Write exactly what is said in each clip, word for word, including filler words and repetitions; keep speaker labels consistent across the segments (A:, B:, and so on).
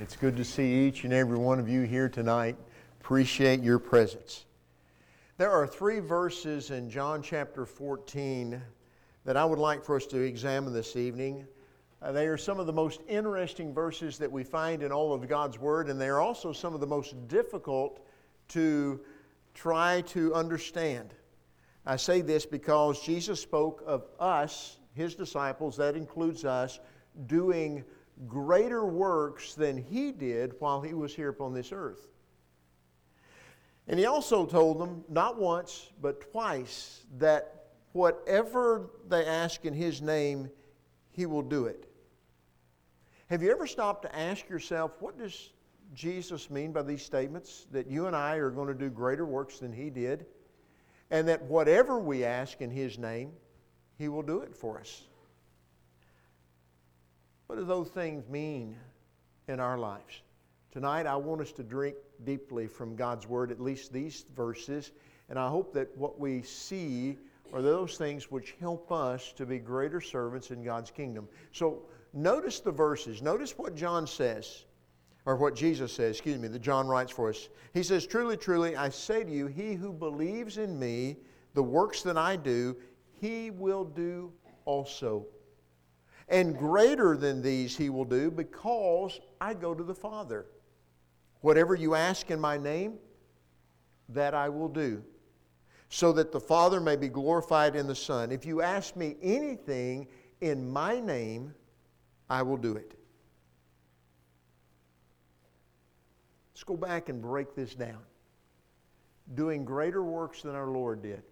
A: It's good to see each and every one of you here tonight. Appreciate your presence. There are three verses in John chapter fourteen that I would like for us to examine this evening. Uh, they are some of the most interesting verses that we find in all of God's Word, and they are also some of the most difficult to try to understand. I say this because Jesus spoke of us, His disciples, that includes us, doing greater works than He did while He was here upon this earth. And He also told them, not once, but twice, that whatever they ask in His name, He will do it. Have you ever stopped to ask yourself, what does Jesus mean by these statements? That you and I are going to do greater works than He did, and that whatever we ask in His name, He will do it for us. What do those things mean in our lives? Tonight, I want us to drink deeply from God's Word, at least these verses, and I hope that what we see are those things which help us to be greater servants in God's kingdom. So, notice the verses. Notice what John says, or what Jesus says, excuse me, that John writes for us. He says, "Truly, truly, I say to you, he who believes in me, the works that I do, he will do also. And greater than these he will do, because I go to the Father. Whatever you ask in my name, that I will do, so that the Father may be glorified in the Son. If you ask me anything in my name, I will do it." Let's go back and break this down. Doing greater works than our Lord did.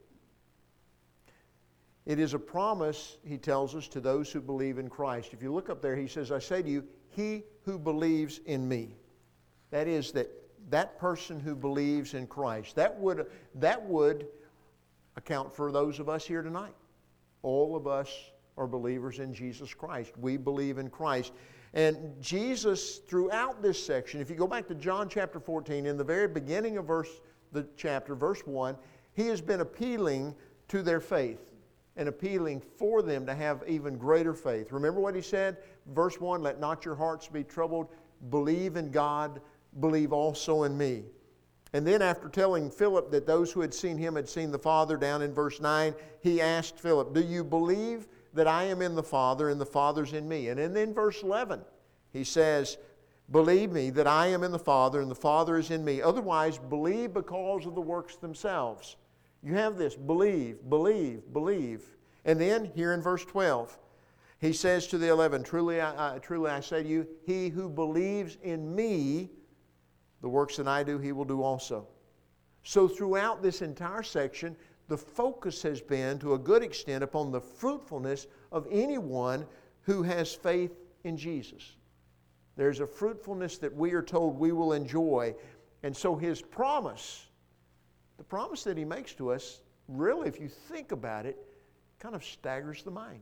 A: It is a promise, He tells us, to those who believe in Christ. If you look up there, He says, "I say to you, he who believes in me." That is, that that person who believes in Christ. That would, that would account for those of us here tonight. All of us are believers in Jesus Christ. We believe in Christ. And Jesus, throughout this section, if you go back to John chapter fourteen, in the very beginning of verse the chapter, verse one, He has been appealing to their faith and appealing for them to have even greater faith. Remember what He said? Verse one, "Let not your hearts be troubled. Believe in God. Believe also in me." And then after telling Philip that those who had seen Him had seen the Father, down in verse nine, He asked Philip, "Do you believe that I am in the Father and the Father's in me?" And then in verse eleven, He says, "Believe me that I am in the Father and the Father is in me. Otherwise, believe because of the works themselves." You have this, believe, believe, believe. And then here in verse twelve, He says to the eleven, Truly I, I, truly I say to you, he who believes in me, the works that I do, he will do also. So throughout this entire section, the focus has been, to a good extent, upon the fruitfulness of anyone who has faith in Jesus. There's a fruitfulness that we are told we will enjoy. And so His promise, the promise that He makes to us, really, if you think about it, kind of staggers the mind.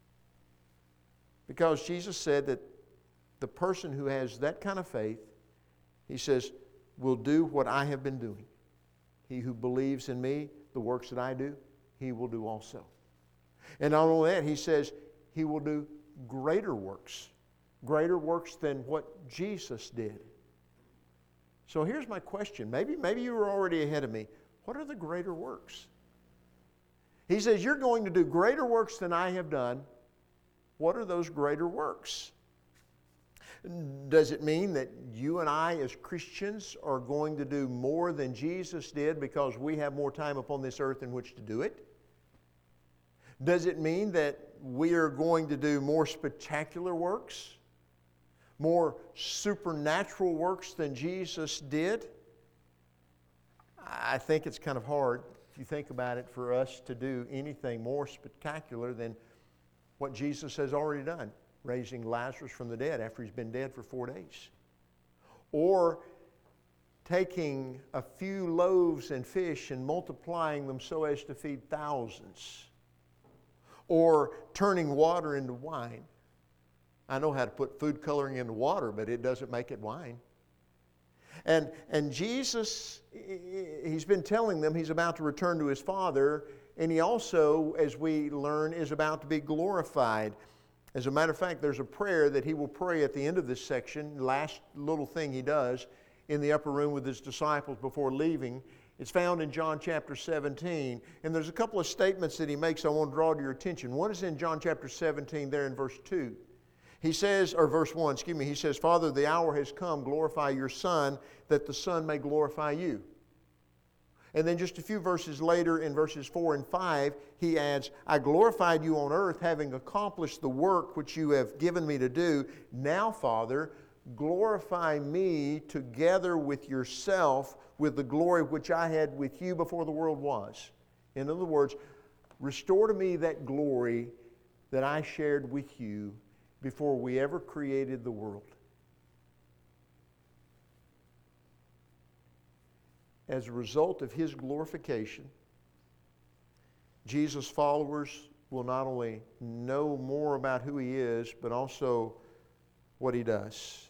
A: Because Jesus said that the person who has that kind of faith, He says, will do what I have been doing. He who believes in me, the works that I do, he will do also. And not only that, He says He will do greater works. Greater works than what Jesus did. So here's my question. Maybe, maybe you were already ahead of me. What are the greater works? He says, you're going to do greater works than I have done. What are those greater works? Does it mean that you and I as Christians are going to do more than Jesus did because we have more time upon this earth in which to do it? Does it mean that we are going to do more spectacular works? More supernatural works than Jesus did? I think it's kind of hard, if you think about it, for us to do anything more spectacular than what Jesus has already done, raising Lazarus from the dead after he's been dead for four days. Or taking a few loaves and fish and multiplying them so as to feed thousands. Or turning water into wine. I know how to put food coloring into water, but it doesn't make it wine. And, and Jesus, He's been telling them He's about to return to His Father, and He also, as we learn, is about to be glorified. As a matter of fact, there's a prayer that he will pray at the end of this section, last little thing he does in the upper room with his disciples before leaving. It's found in John chapter seventeen, and there's a couple of statements that he makes I want to draw to your attention. One is in John chapter seventeen, there in verse two. He says, or verse one, excuse me, he says, Father, the hour has come, glorify your Son, that the Son may glorify you. And then just a few verses later, in verses four and five, he adds, I glorified you on earth, having accomplished the work which you have given me to do. Now, Father, glorify me together with yourself, with the glory which I had with you before the world was. In other words, restore to me that glory that I shared with you before we ever created the world. As a result of his glorification, Jesus' followers will not only know more about who he is, but also what he does.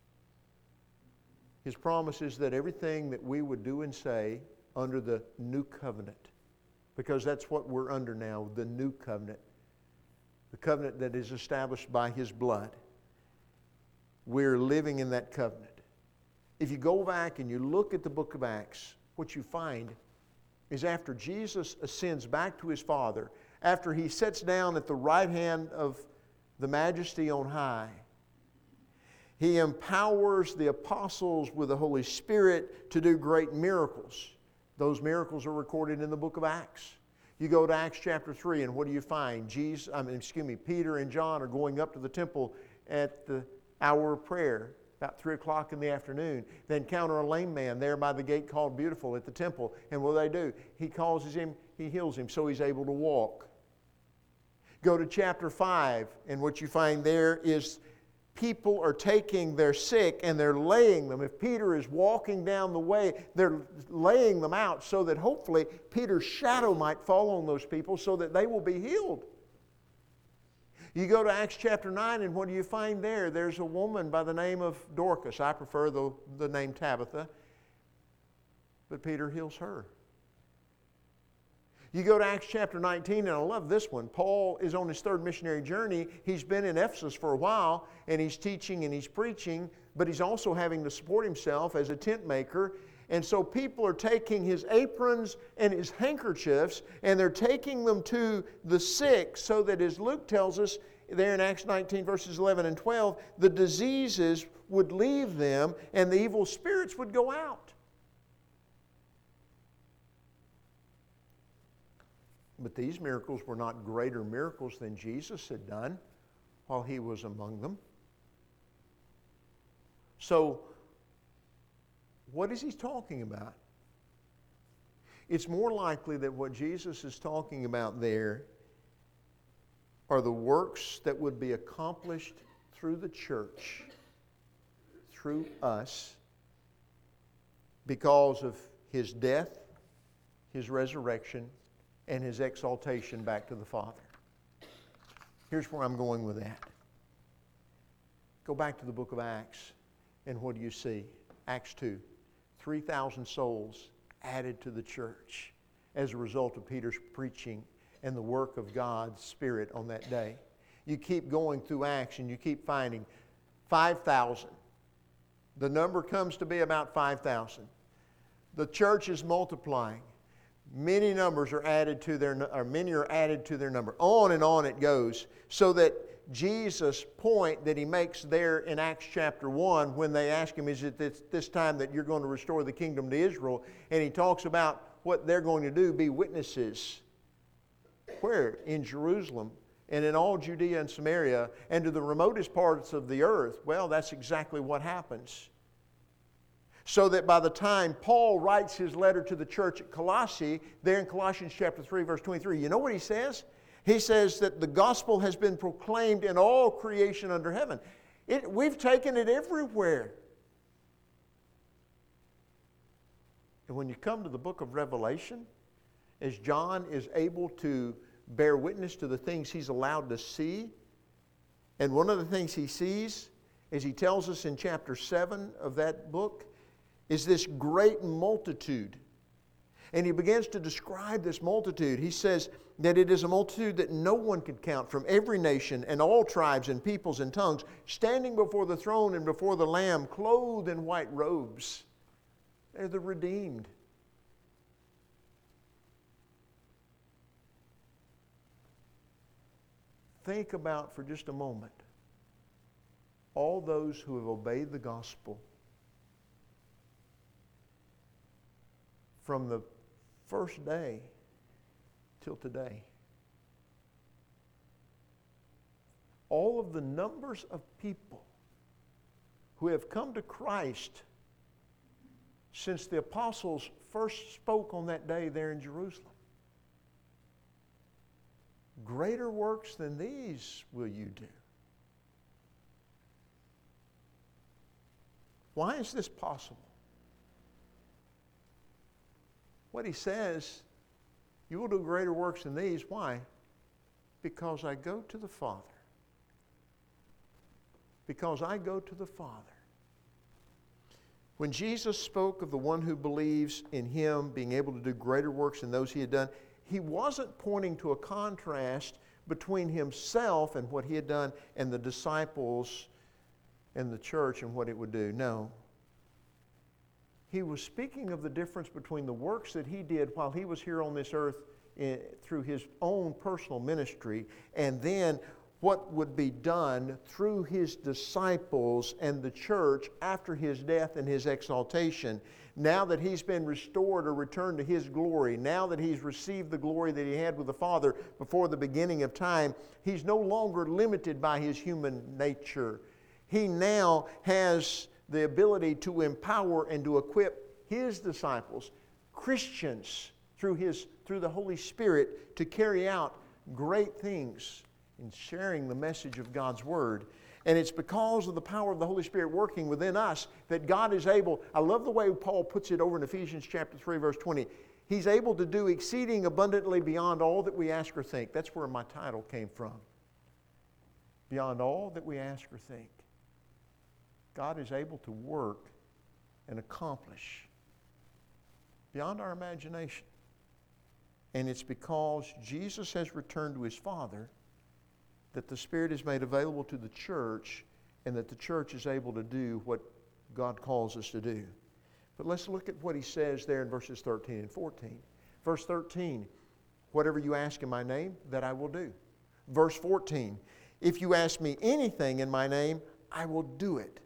A: His promise is that everything that we would do and say under the new covenant, because that's what we're under now, the new covenant, the covenant that is established by his blood. We're living in that covenant. If you go back and you look at the book of Acts, what you find is after Jesus ascends back to his Father, after he sits down at the right hand of the Majesty on high, he empowers the apostles with the Holy Spirit to do great miracles. Those miracles are recorded in the book of Acts. You go to Acts chapter three, and what do you find? Jesus, I mean, excuse me, Peter and John are going up to the temple at the hour of prayer, about three o'clock in the afternoon. They encounter a lame man there by the gate called Beautiful at the temple. And what do they do? He causes him, he heals him so he's able to walk. Go to chapter five, and what you find there is people are taking their sick and they're laying them. If Peter is walking down the way, they're laying them out so that hopefully Peter's shadow might fall on those people so that they will be healed. You go to Acts chapter nine, and what do you find there? There's a woman by the name of Dorcas. I prefer the, the name Tabitha. But Peter heals her. You go to Acts chapter nineteen, and I love this one. Paul is on his third missionary journey. He's been in Ephesus for a while, and he's teaching and he's preaching, but he's also having to support himself as a tent maker. And so people are taking his aprons and his handkerchiefs, and they're taking them to the sick so that, as Luke tells us there in Acts nineteen, verses eleven and twelve, the diseases would leave them and the evil spirits would go out. But these miracles were not greater miracles than Jesus had done while he was among them. So, what is he talking about? It's more likely that what Jesus is talking about there are the works that would be accomplished through the church, through us, because of his death, his resurrection, and his exaltation back to the Father. Here's where I'm going with that. Go back to the book of Acts, and what do you see? Acts two. three thousand souls added to the church as a result of Peter's preaching and the work of God's Spirit on that day. You keep going through Acts, and you keep finding five thousand. The number comes to be about five thousand. The church is multiplying. Many numbers are added to their, or many are added to their number. On and on it goes, so that Jesus' point that he makes there in Acts chapter one, when they ask him, is it this, this time that you're going to restore the kingdom to Israel? And he talks about what they're going to do, be witnesses. Where? In Jerusalem, and in all Judea and Samaria, and to the remotest parts of the earth. Well, that's exactly what happens. So that by the time Paul writes his letter to the church at Colossae, there in Colossians chapter three, verse twenty-three, you know what he says? He says that the gospel has been proclaimed in all creation under heaven. It, we've taken it everywhere. And when you come to the book of Revelation, as John is able to bear witness to the things he's allowed to see, and one of the things he sees, as he tells us in chapter seven of that book, is this great multitude. And he begins to describe this multitude. He says that it is a multitude that no one could count, from every nation and all tribes and peoples and tongues, standing before the throne and before the Lamb, clothed in white robes. They're the redeemed. Think about for just a moment all those who have obeyed the gospel from the first day till today. All of the numbers of people who have come to Christ since the apostles first spoke on that day there in Jerusalem. Greater works than these will you do. Why is this possible? What he says, you will do greater works than these. Why? Because I go to the Father. Because I go to the Father. When Jesus spoke of the one who believes in him being able to do greater works than those he had done, he wasn't pointing to a contrast between himself and what he had done and the disciples and the church and what it would do. No. He was speaking of the difference between the works that he did while he was here on this earth in, through his own personal ministry, and then what would be done through his disciples and the church after his death and his exaltation. Now that he's been restored or returned to his glory, now that he's received the glory that he had with the Father before the beginning of time, he's no longer limited by his human nature. He now has the ability to empower and to equip his disciples, Christians, through his through the Holy Spirit to carry out great things in sharing the message of God's Word. And it's because of the power of the Holy Spirit working within us that God is able, I love the way Paul puts it over in Ephesians chapter three, verse twenty. He's able to do exceeding abundantly beyond all that we ask or think. That's where my title came from. Beyond all that we ask or think. God is able to work and accomplish beyond our imagination. And it's because Jesus has returned to his Father that the Spirit is made available to the church and that the church is able to do what God calls us to do. But let's look at what he says there in verses thirteen and fourteen. Verse thirteen, whatever you ask in my name, that I will do. Verse fourteen, if you ask me anything in my name, I will do it.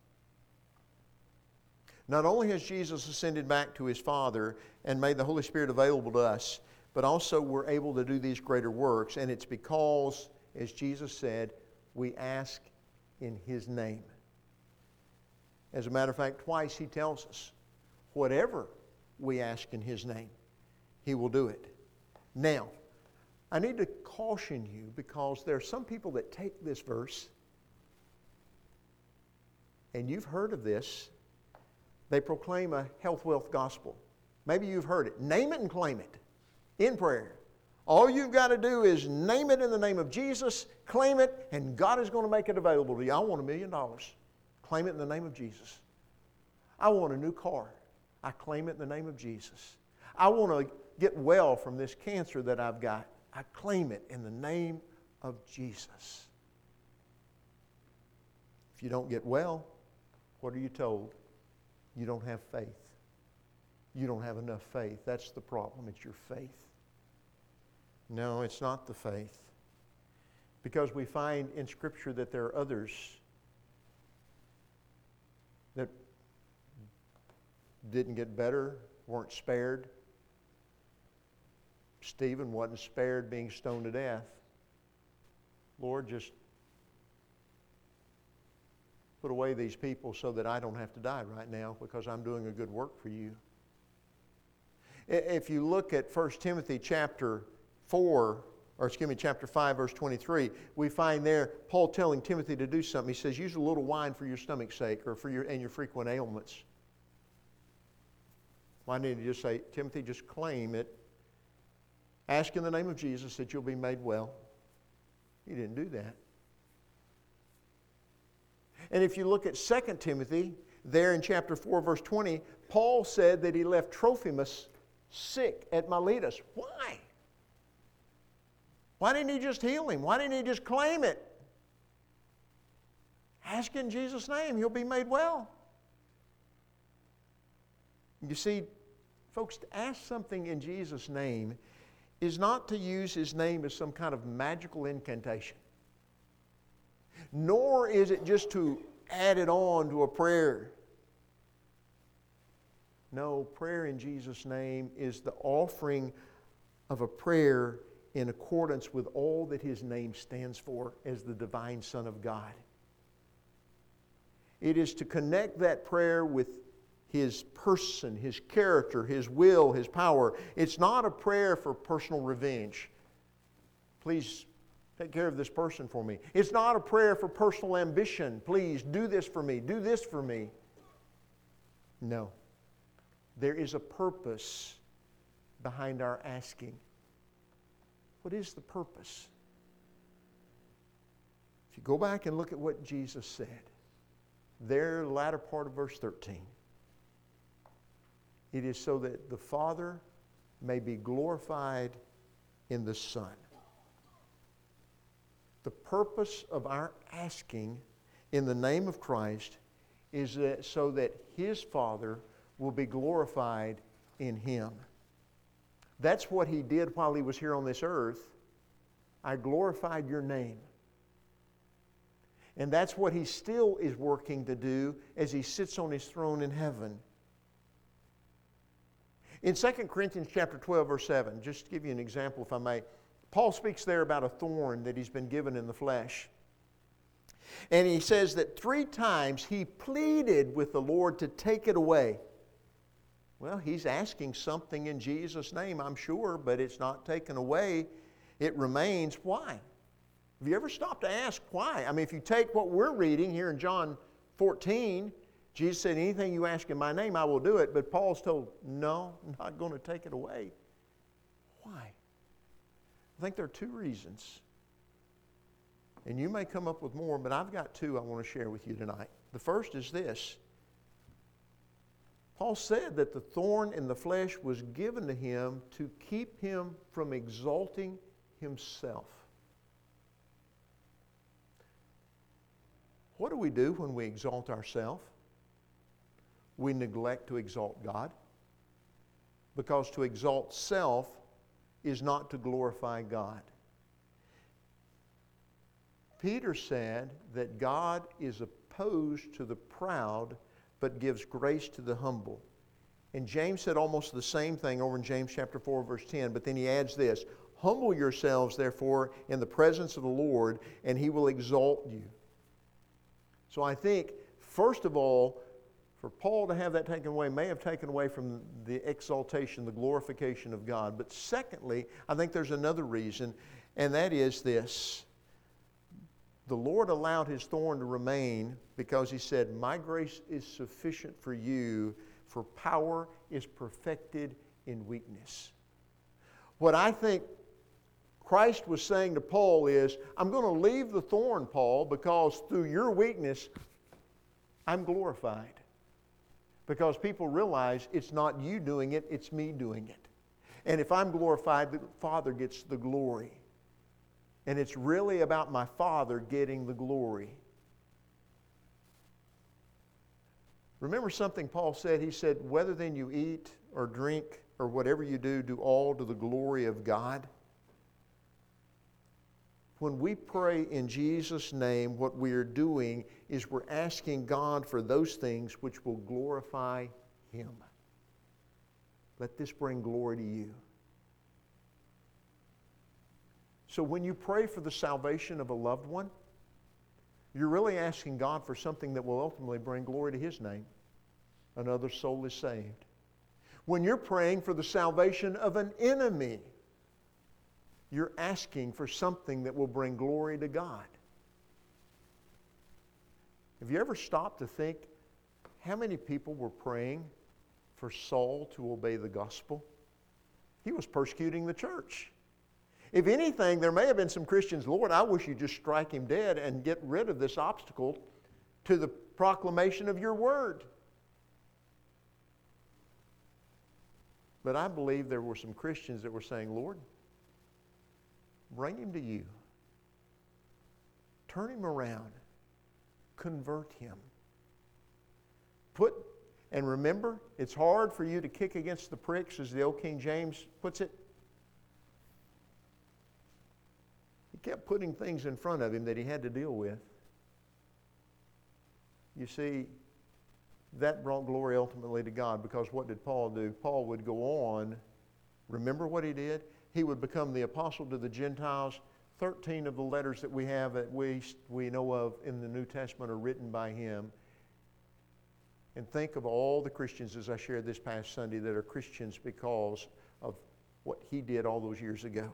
A: Not only has Jesus ascended back to his Father and made the Holy Spirit available to us, but also we're able to do these greater works, and it's because, as Jesus said, we ask in his name. As a matter of fact, twice he tells us, whatever we ask in his name, he will do it. Now, I need to caution you because there are some people that take this verse, and you've heard of this. They proclaim a health, wealth gospel. Maybe you've heard it. Name it and claim it in prayer. All you've got to do is name it in the name of Jesus, claim it, and God is going to make it available to you. I want a million dollars. Claim it in the name of Jesus. I want a new car. I claim it in the name of Jesus. I want to get well from this cancer that I've got. I claim it in the name of Jesus. If you don't get well, what are you told? You don't have faith. You don't have enough faith. That's the problem. It's your faith. No, it's not the faith. Because we find in Scripture that there are others that didn't get better, weren't spared. Stephen wasn't spared being stoned to death. Lord, just put away these people so that I don't have to die right now because I'm doing a good work for you. If you look at First Timothy chapter four, or excuse me, chapter five, verse twenty-three, we find there Paul telling Timothy to do something. He says, use a little wine for your stomach's sake or for your and your frequent ailments. Why didn't he just say, Timothy, just claim it. Ask in the name of Jesus that you'll be made well. He didn't do that. And if you look at Second Timothy, there in chapter four, verse twenty, Paul said that he left Trophimus sick at Miletus. Why? Why didn't he just heal him? Why didn't he just claim it? Ask in Jesus' name, he'll be made well. You see, folks, to ask something in Jesus' name is not to use His name as some kind of magical incantation. Nor is it just to add it on to a prayer. No, prayer in Jesus' name is the offering of a prayer in accordance with all that His name stands for as the divine Son of God. It is to connect that prayer with His person, His character, His will, His power. It's not a prayer for personal revenge. Please take care of this person for me. It's not a prayer for personal ambition. Please do this for me. Do this for me. No. There is a purpose behind our asking. What is the purpose? If you go back and look at what Jesus said, there, the latter part of verse thirteen, it is so that the Father may be glorified in the Son. The purpose of our asking in the name of Christ is that so that His Father will be glorified in Him. That's what He did while He was here on this earth. I glorified your name. And that's what He still is working to do as He sits on His throne in heaven. In Second Corinthians chapter twelve, verse seven, just to give you an example if I may, Paul speaks there about a thorn that he's been given in the flesh. And he says that three times he pleaded with the Lord to take it away. Well, he's asking something in Jesus' name, I'm sure, but it's not taken away. It remains. Why? Have you ever stopped to ask why? I mean, if you take what we're reading here in John fourteen, Jesus said, anything you ask in my name, I will do it. But Paul's told, no, I'm not going to take it away. Why? I think there are two reasons. And you may come up with more, but I've got two I want to share with you tonight. The first is this. Paul said that the thorn in the flesh was given to him to keep him from exalting himself. What do we do when we exalt ourselves? We neglect to exalt God. Because to exalt self is not to glorify God. Peter said that God is opposed to the proud, but gives grace to the humble. And James said almost the same thing over in James chapter four, verse ten, but then he adds this, humble yourselves, therefore, in the presence of the Lord, and He will exalt you. So I think, first of all, for Paul to have that taken away may have taken away from the exaltation, the glorification of God. But secondly, I think there's another reason, and that is this. The Lord allowed His thorn to remain because He said, my grace is sufficient for you, for power is perfected in weakness. What I think Christ was saying to Paul is, I'm going to leave the thorn, Paul, because through your weakness, I'm glorified. Because people realize it's not you doing it, it's me doing it. And if I'm glorified, the Father gets the glory. And it's really about my Father getting the glory. Remember something Paul said? He said, whether then you eat or drink or whatever you do, do all to the glory of God. When we pray in Jesus' name, what we are doing is we're asking God for those things which will glorify Him. Let this bring glory to you. So when you pray for the salvation of a loved one, you're really asking God for something that will ultimately bring glory to His name. Another soul is saved. When you're praying for the salvation of an enemy, you're asking for something that will bring glory to God. Have you ever stopped to think how many people were praying for Saul to obey the gospel? He was persecuting the church. If anything, there may have been some Christians, Lord, I wish you'd just strike him dead and get rid of this obstacle to the proclamation of your word. But I believe there were some Christians that were saying, Lord, bring him to you. Turn him around. Convert him. Put, and remember, it's hard for you to kick against the pricks, as the old King James puts it. He kept putting things in front of him that he had to deal with. You see, that brought glory ultimately to God, because what did Paul do? Paul would go on. Remember what he did? He would become the apostle to the Gentiles. Thirteen of the letters that we have that we, we know of in the New Testament are written by him. And think of all the Christians, as I shared this past Sunday, that are Christians because of what he did all those years ago.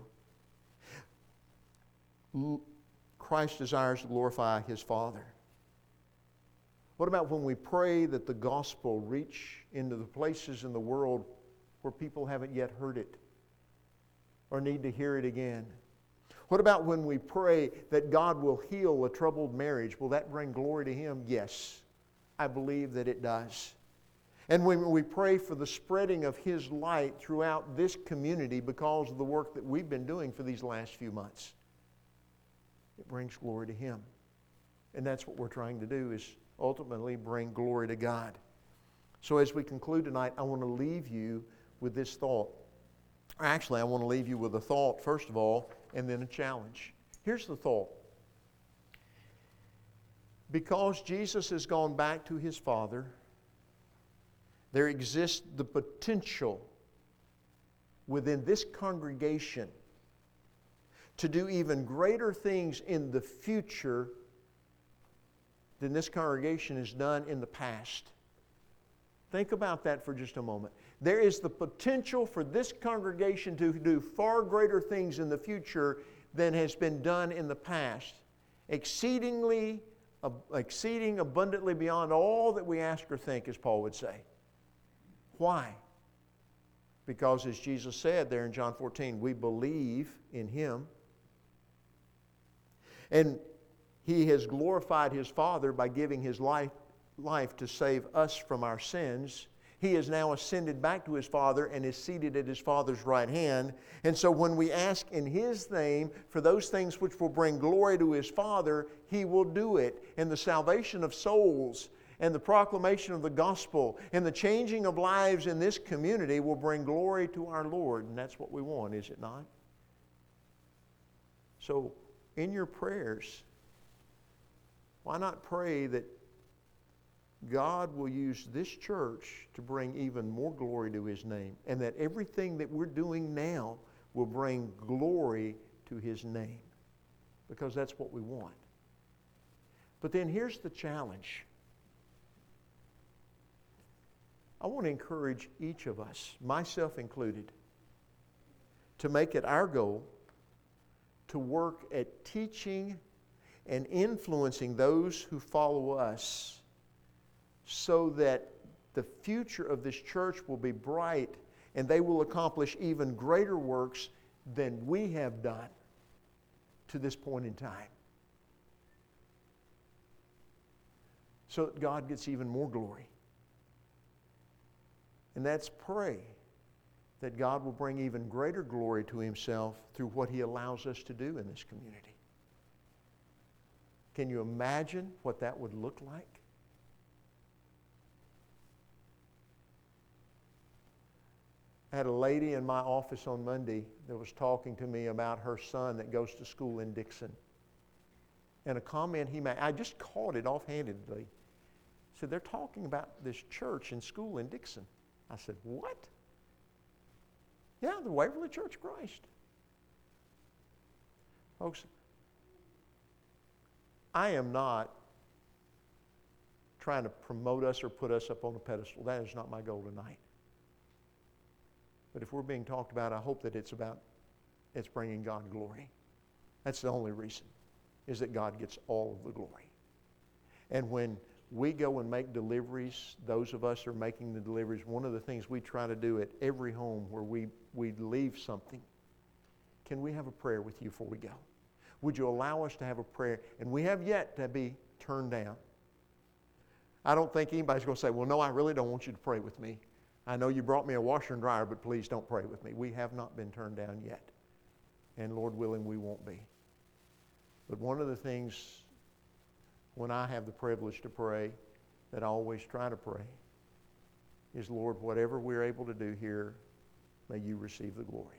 A: Christ desires to glorify his Father. What about when we pray that the gospel reach into the places in the world where people haven't yet heard it or need to hear it again? What about when we pray that God will heal a troubled marriage? Will that bring glory to him? Yes, I believe that it does. And when we pray for the spreading of his light throughout this community because of the work that we've been doing for these last few months, it brings glory to him. And that's what we're trying to do, is ultimately bring glory to God. So as we conclude tonight, I want to leave you with this thought. Actually, I want to leave you with a thought, first of all, and then a challenge. Here's the thought. Because Jesus has gone back to his Father, there exists the potential within this congregation to do even greater things in the future than this congregation has done in the past. Think about that for just a moment. There is the potential for this congregation to do far greater things in the future than has been done in the past, exceedingly, uh, exceeding abundantly beyond all that we ask or think, as Paul would say. Why? Because, as Jesus said there in John fourteen, we believe in him. And he has glorified his Father by giving his life, life to save us from our sins. He has now ascended back to his Father and is seated at his Father's right hand. And so when we ask in his name for those things which will bring glory to his Father, he will do it. And the salvation of souls and the proclamation of the gospel and the changing of lives in this community will bring glory to our Lord. And that's what we want, is it not? So in your prayers, why not pray that God will use this church to bring even more glory to his name, and that everything that we're doing now will bring glory to his name, because that's what we want. But then here's the challenge. I want to encourage each of us, myself included, to make it our goal to work at teaching and influencing those who follow us, so that the future of this church will be bright and they will accomplish even greater works than we have done to this point in time. So that God gets even more glory. And that's pray that God will bring even greater glory to himself through what he allows us to do in this community. Can you imagine what that would look like? I had a lady in my office on Monday that was talking to me about her son that goes to school in Dixon. And a comment he made, I just caught it offhandedly. Said, they're talking about this church and school in Dixon. I said, what? Yeah, the Waverly Church of Christ. Folks, I am not trying to promote us or put us up on a pedestal. That is not my goal tonight. But if we're being talked about, I hope that it's about, it's bringing God glory. That's the only reason, is that God gets all of the glory. And when we go and make deliveries, those of us who are making the deliveries, one of the things we try to do at every home where we, we leave something, can we have a prayer with you before we go? Would you allow us to have a prayer? And we have yet to be turned down. I don't think anybody's going to say, well, no, I really don't want you to pray with me. I know you brought me a washer and dryer, but please don't pray with me. We have not been turned down yet. And Lord willing, we won't be. But one of the things when I have the privilege to pray that I always try to pray is, Lord, whatever we're able to do here, may you receive the glory.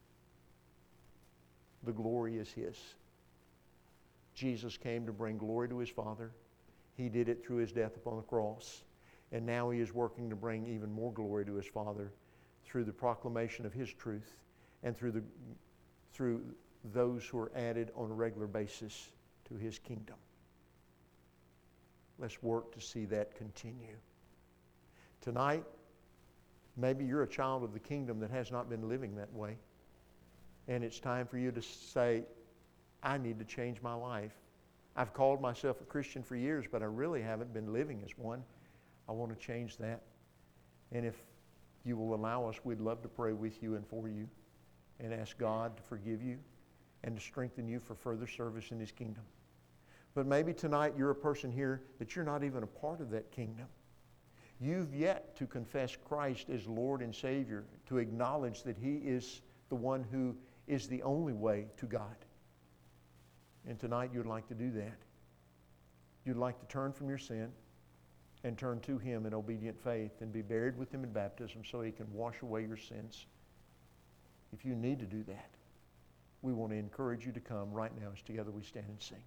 A: The glory is His. Jesus came to bring glory to His Father. He did it through His death upon the cross. And now He is working to bring even more glory to His Father through the proclamation of His truth and through the through those who are added on a regular basis to His kingdom. Let's work to see that continue. Tonight, maybe you're a child of the kingdom that has not been living that way. And it's time for you to say, I need to change my life. I've called myself a Christian for years, but I really haven't been living as one. I want to change that. And if you will allow us, we'd love to pray with you and for you and ask God to forgive you and to strengthen you for further service in His kingdom. But maybe tonight you're a person here that you're not even a part of that kingdom. You've yet to confess Christ as Lord and Savior, to acknowledge that He is the one who is the only way to God. And tonight you'd like to do that. You'd like to turn from your sin and turn to Him in obedient faith and be buried with Him in baptism so He can wash away your sins. If you need to do that, we want to encourage you to come right now as together we stand and sing.